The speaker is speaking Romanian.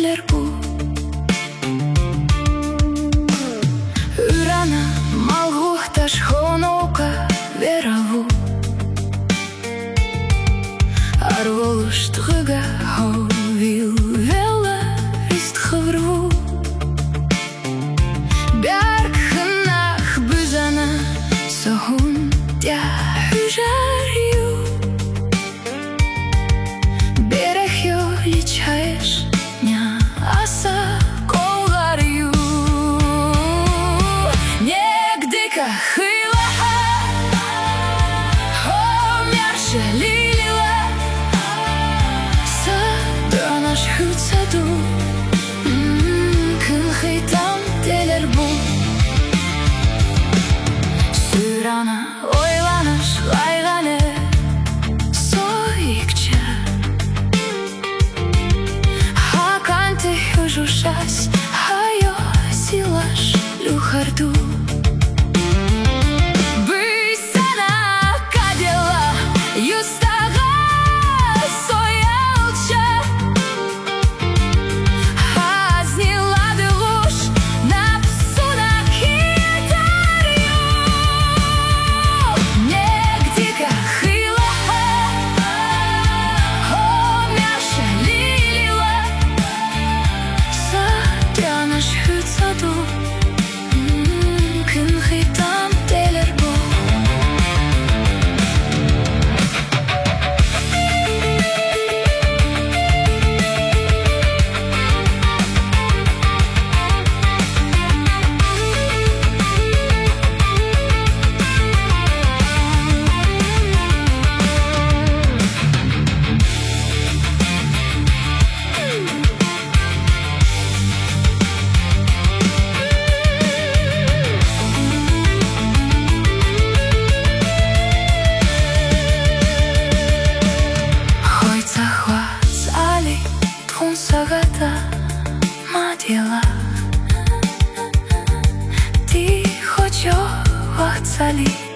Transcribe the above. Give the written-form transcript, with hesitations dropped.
telerbu. Ürana malguhtash honoka veravu. Arvolush tgëga hovil vela ist gevru. Bjark gënach byzana sohun tja hyjar ju. Берег jo liçhaesh ня аса kollar ju. Негдика хыла homjarshe lilila sa dönash hytsadu kën hitam telerbu. Syrana oylanash gaygane soykça hakante hyjushas hayo silash luhardu. Bysana kadela yustaga soyalcha hazniladi lush napsuna kitaryu. Негдика хыла homjarshe lilila sa dönash hytsadu kën hitam telerbu. Sagata madila ti hocho waqtsali.